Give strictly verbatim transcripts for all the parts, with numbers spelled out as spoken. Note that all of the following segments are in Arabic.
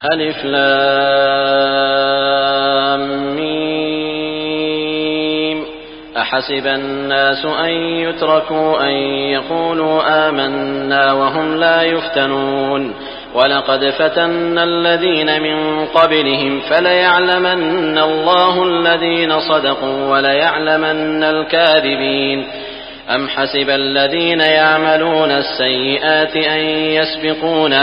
ألف لام ميم أحسب الناس أن يتركوا أن يقولوا آمنا وهم لا يفتنون ولقد فتنا الذين من قبلهم فليعلمن الله الذين صدقوا وليعلمن الكاذبين أم حسب الذين يعملون السيئات أن يسبقونا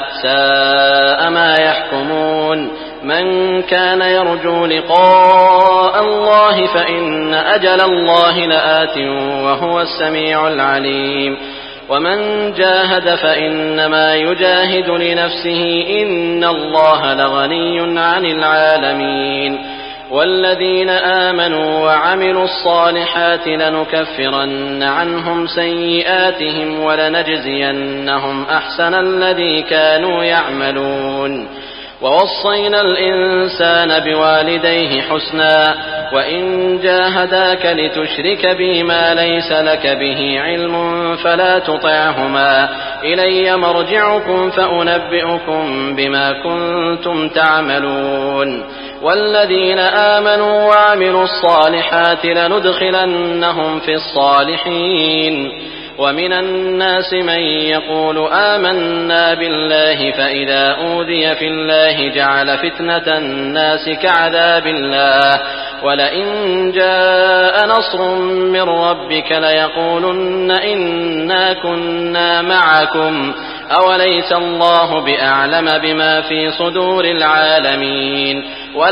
ساء ما يحكمون من كان يرجو لقاء الله فإن أجل الله لآت وهو السميع العليم ومن جاهد فإنما يجاهد لنفسه إن الله لغني عن العالمين والذين آمنوا وعملوا الصالحات لنكفرن عنهم سيئاتهم ولنجزينهم أحسن الذي كانوا يعملون ووصينا الإنسان بوالديه حسنا وإن جاهداك لتشرك بي ما ليس لك به علم فلا تطعهما إلي مرجعكم فأنبئكم بما كنتم تعملون والذين آمنوا وعملوا الصالحات لندخلنهم في الصالحين ومن الناس من يقول آمنا بالله فإذا أوذي في الله جعل فتنة الناس كعذاب الله ولئن جاء نصر من ربك ليقولن إنا كنا معكم أوليس الله بأعلم بما في صدور العالمين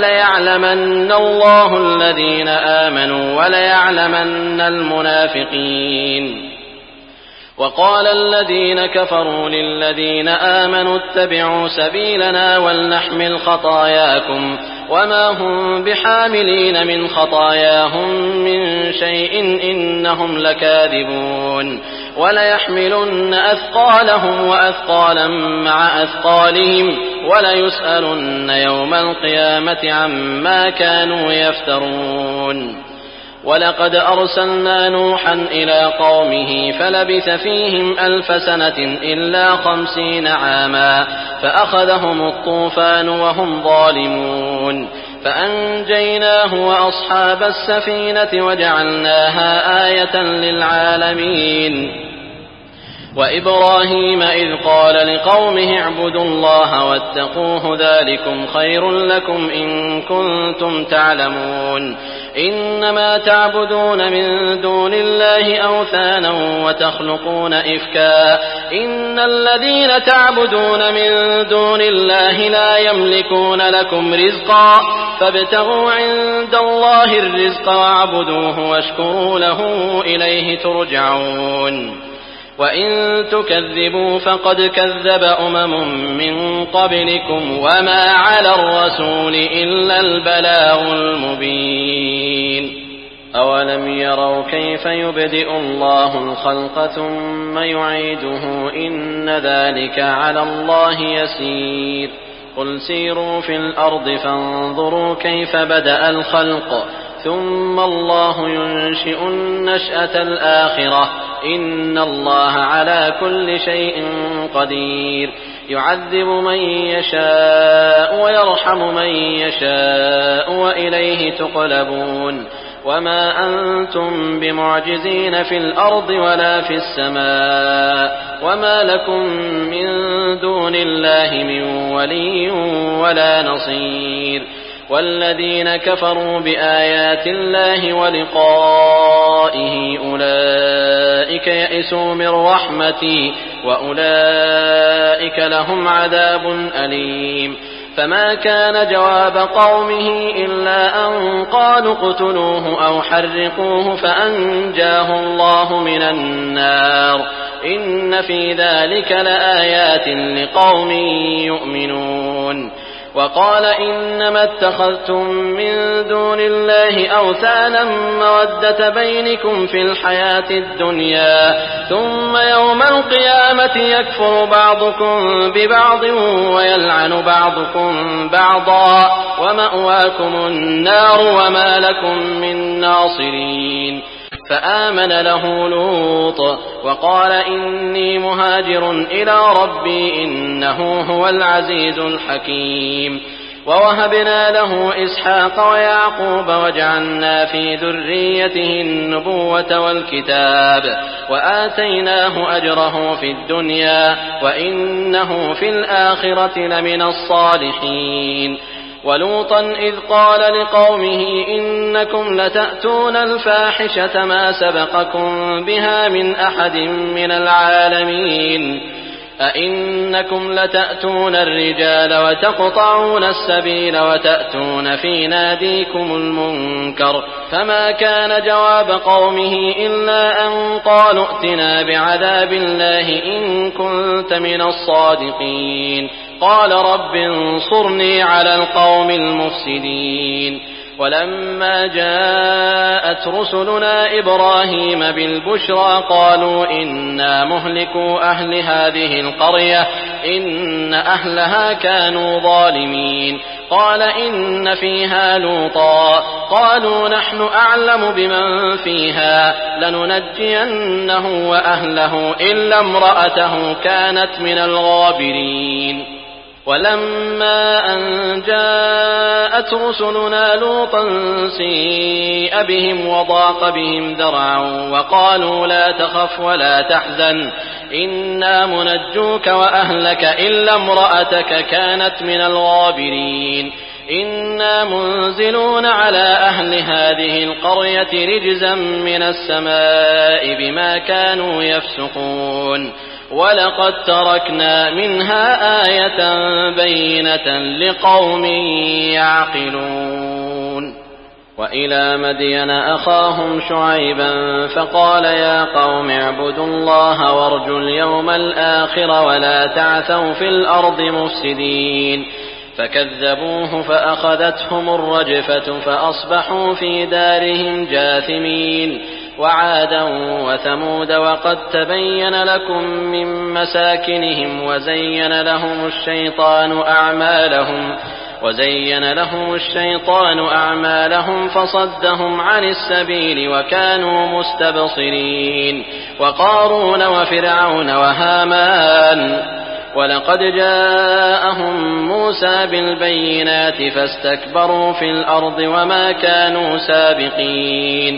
وليعلمن الله الذين آمنوا وليعلمن المنافقين وقال الذين كفروا للذين آمنوا اتبعوا سبيلنا ولنحمل خطاياكم وما هم بحاملين من خطاياهم من شيء إنهم لكاذبون وليحملن أثقالهم وأثقالا مع أثقالهم وليسألن يوم القيامة عما كانوا يفترون ولقد أرسلنا نوحا إلى قومه فلبث فيهم ألف سنة إلا خمسين عاما فأخذهم الطوفان وهم ظالمون فأنجيناه وأصحاب السفينة وجعلناها آية للعالمين وإبراهيم إذ قال لقومه اعبدوا الله واتقوه ذلكم خير لكم إن كنتم تعلمون إنما تعبدون من دون الله أوثانا وتخلقون إفكا إن الذين تعبدون من دون الله لا يملكون لكم رزقا فابتغوا عند الله الرزق واعبدوه واشكروا له إليه ترجعون وإن تكذبوا فقد كذب أمم من قبلكم وما على الرسول إلا البلاغ المبين أولم يروا كيف يبدئ الله الخلق ثم يعيده إن ذلك على الله يسير قل سيروا في الأرض فانظروا كيف بدأ الخلق ثم الله ينشئ النشأة الآخرة إن الله على كل شيء قدير يعذب من يشاء ويرحم من يشاء وإليه تقلبون وما أنتم بمعجزين في الأرض ولا في السماء وما لكم من دون الله من ولي ولا نصير والذين كفروا بآيات الله ولقائه أولئك يئسوا من رحمتي وأولئك لهم عذاب أليم فما كان جواب قومه إلا أن قالوا اقتلوه أو حرقوه فأنجاه الله من النار إن في ذلك لآيات لقوم يؤمنون وقال إنما اتخذتم من دون الله أوثانا مودة بينكم في الحياة الدنيا ثم يوم القيامة يكفر بعضكم ببعض ويلعن بعضكم بعضا ومأواكم النار وما لكم من ناصرين فآمن له لوط وقال إني مهاجر إلى ربي إنه هو العزيز الحكيم. ووهبنا له إسحاق ويعقوب وجعلنا في ذريته النبوة والكتاب وآتيناه أجره في الدنيا وإنه في الآخرة لمن الصالحين. ولوطا إذ قال لقومه إنكم لتأتون الفاحشة ما سبقكم بها من أحد من العالمين أئنكم لتأتون الرجال وتقطعون السبيل وتأتون في ناديكم المنكر فما كان جواب قومه إلا أن قالوا ائتنا بعذاب الله إن كنت من الصادقين قال رب انصرني على القوم المفسدين. ولما جاءت رسلنا إبراهيم بالبشرى قالوا إنا مهلكو أهل هذه القرية إن أهلها كانوا ظالمين قال إن فيها لوطا قالوا نحن أعلم بمن فيها لننجينه وأهله إلا امرأته كانت من الغابرين. ولما أن جاءت رسلنا لوطا سيء بهم وضاق بهم ذرعا وقالوا لا تخف ولا تحزن إنا منجوك وأهلك إلا امرأتك كانت من الغابرين إنا منزلون على أهل هذه القرية رجزا من السماء بما كانوا يفسقون ولقد تركنا منها آية بينة لقوم يعقلون. وإلى مدين أخاهم شعيبا فقال يا قوم اعبدوا الله وارجوا اليوم الآخر ولا تعثوا في الأرض مفسدين فكذبوه فأخذتهم الرجفة فأصبحوا في دارهم جاثمين. وعادا وثمود وقد تبين لكم من مساكنهم وزين لهم الشيطان أعمالهم وزين لهم الشيطان أعمالهم فصدهم عن السبيل وكانوا مستبصرين. وقارون وفرعون وهامان ولقد جاءهم موسى بالبينات فاستكبروا في الأرض وما كانوا سابقين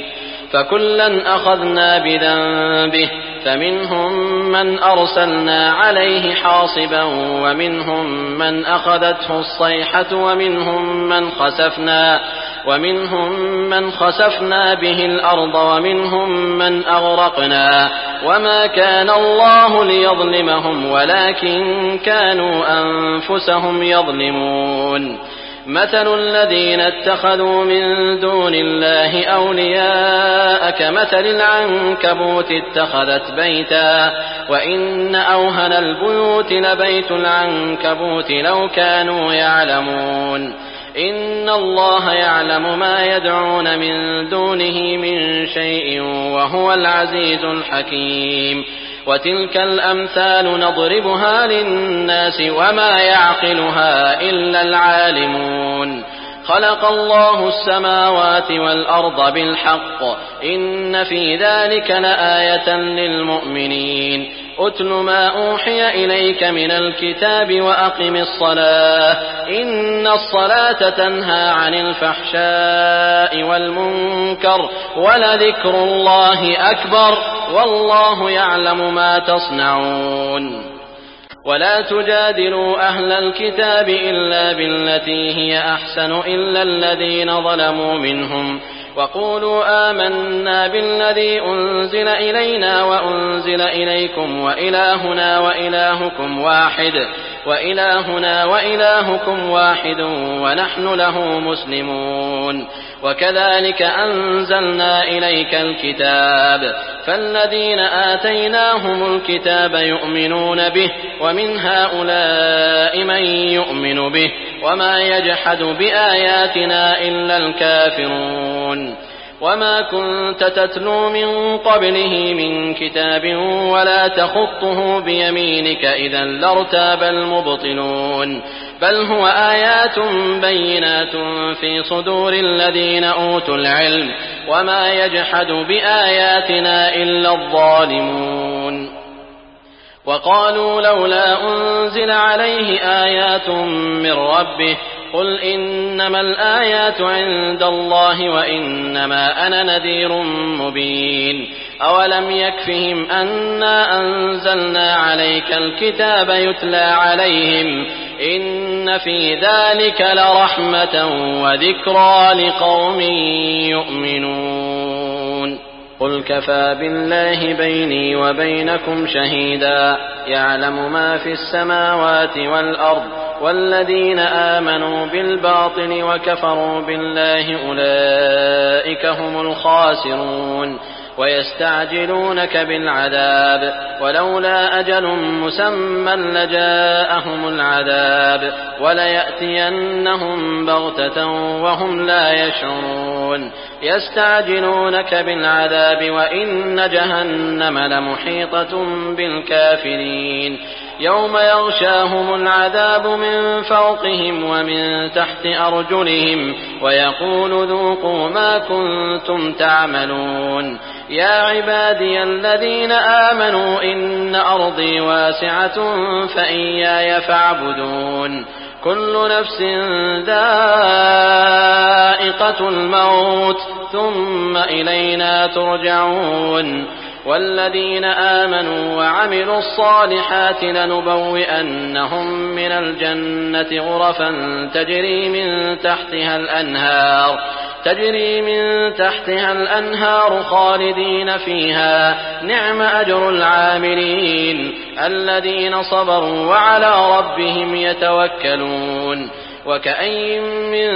فكلا أخذنا بذنبه فمنهم من أرسلنا عليه حاصبا ومنهم من أخذته الصيحة ومنهم من خسفنا ومنهم من خسفنا به الأرض ومنهم من أغرقنا وما كان الله ليظلمهم ولكن كانوا أنفسهم يظلمون. مثل الذين اتخذوا من دون الله أولياء كمثل العنكبوت اتخذت بيتا وإن أوهن البيوت لبيت العنكبوت لو كانوا يعلمون. إن الله يعلم ما يدعون من دونه من شيء وهو العزيز الحكيم. وتلك الأمثال نضربها للناس وما يعقلها إلا العالمون. خلق الله السماوات والأرض بالحق إن في ذلك لآية للمؤمنين. أتل ما أوحي إليك من الكتاب وأقم الصلاة إن الصلاة تنهى عن الفحشاء والمنكر ولذكر الله أكبر والله يعلم ما تصنعون. ولا تجادلوا أهل الكتاب إلا بالتي هي أحسن إلا الذين ظلموا منهم وقولوا آمنا بالذي أنزل إلينا وأنزل إليكم وإلهنا وإلهكم واحد وإلهنا وإلهكم واحد ونحن له مسلمون. وكذلك أنزلنا إليك الكتاب فالذين آتيناهم الكتاب يؤمنون به ومن هؤلاء من يؤمن به وما يجحد بآياتنا إلا الكافرون. وما كنت تتلو من قبله من كتاب ولا تخطه بيمينك إذا لارتاب المبطلون بل هو آيات بينات في صدور الذين أوتوا العلم وما يجحد بآياتنا إلا الظالمون. وقالوا لولا أنزل عليه آيات من ربه قل إنما الآيات عند الله وإنما أنا نذير مبين. أولم يكفهم أنا أنزلنا عليك الكتاب يتلى عليهم إن في ذلك لرحمة وذكرى لقوم يؤمنون. قل كفى بالله بيني وبينكم شهيدا يعلم ما في السماوات والأرض والذين آمنوا بالباطل وكفروا بالله أولئك هم الخاسرون. ويستعجلونك بالعذاب ولولا أجل مسمى لجاءهم العذاب وليأتينهم بغتة وهم لا يشعرون. يستعجلونك بالعذاب وإن جهنم لمحيطة بالكافرين يوم يغشاهم العذاب من فوقهم ومن تحت أرجلهم ويقول ذوقوا ما كنتم تعملون. يا عبادي الذين آمنوا إن أرضي واسعة فإياي فاعبدون. كل نفس ذائقة الموت ثم إلينا ترجعون. والذين آمنوا وعملوا الصالحات لنبوئنهم من الجنة غرفا تجري من تحتها الأنهار تجري من تحتها الأنهار خالدين فيها نعم أجر العاملين الذين صبروا وعلى ربهم يتوكلون. وكأين من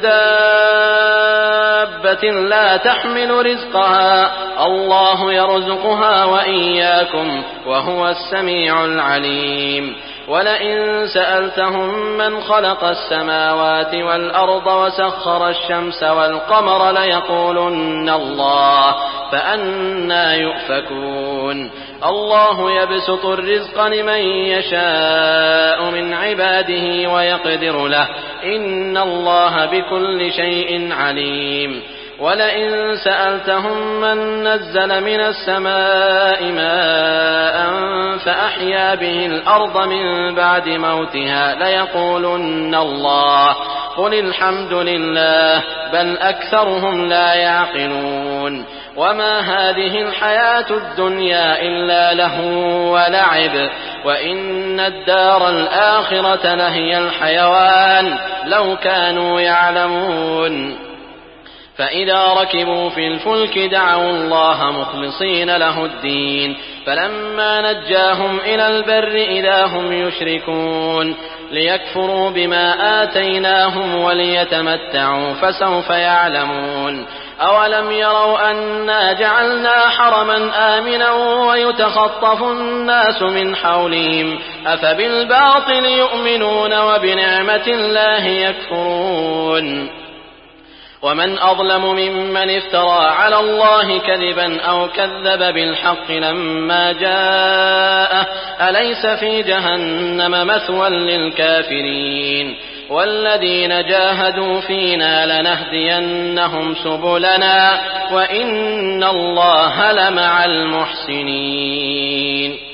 دابة لا تحمل رزقها الله يرزقها وإياكم وهو السميع العليم. ولئن سألتهم من خلق السماوات والأرض وسخر الشمس والقمر ليقولن الله فأنى يؤفكون. الله يبسط الرزق لمن يشاء من عباده ويقدر له إن الله بكل شيء عليم. ولئن سألتهم من نزل من السماء ماء فأحيا به الأرض من بعد موتها ليقولن الله قل الحمد لله بل أكثرهم لا يعقلون. وما هذه الحياة الدنيا إلا لهو ولعب وإن الدار الآخرة لهي الحيوان لو كانوا يعلمون. فإذا ركبوا في الفلك دعوا الله مخلصين له الدين فلما نجاهم إلى البر إذا هم يشركون ليكفروا بما آتيناهم وليتمتعوا فسوف يعلمون. أولم يروا أنا جعلنا حرما آمنا ويتخطف الناس من حولهم أفبالباطل يؤمنون وبنعمة الله يكفرون. ومن أظلم ممن افترى على الله كذبا أو كذب بالحق لما جاءه أليس في جهنم مثوى للكافرين. والذين جاهدوا فينا لنهدينهم سبلنا وإن الله لمع المحسنين.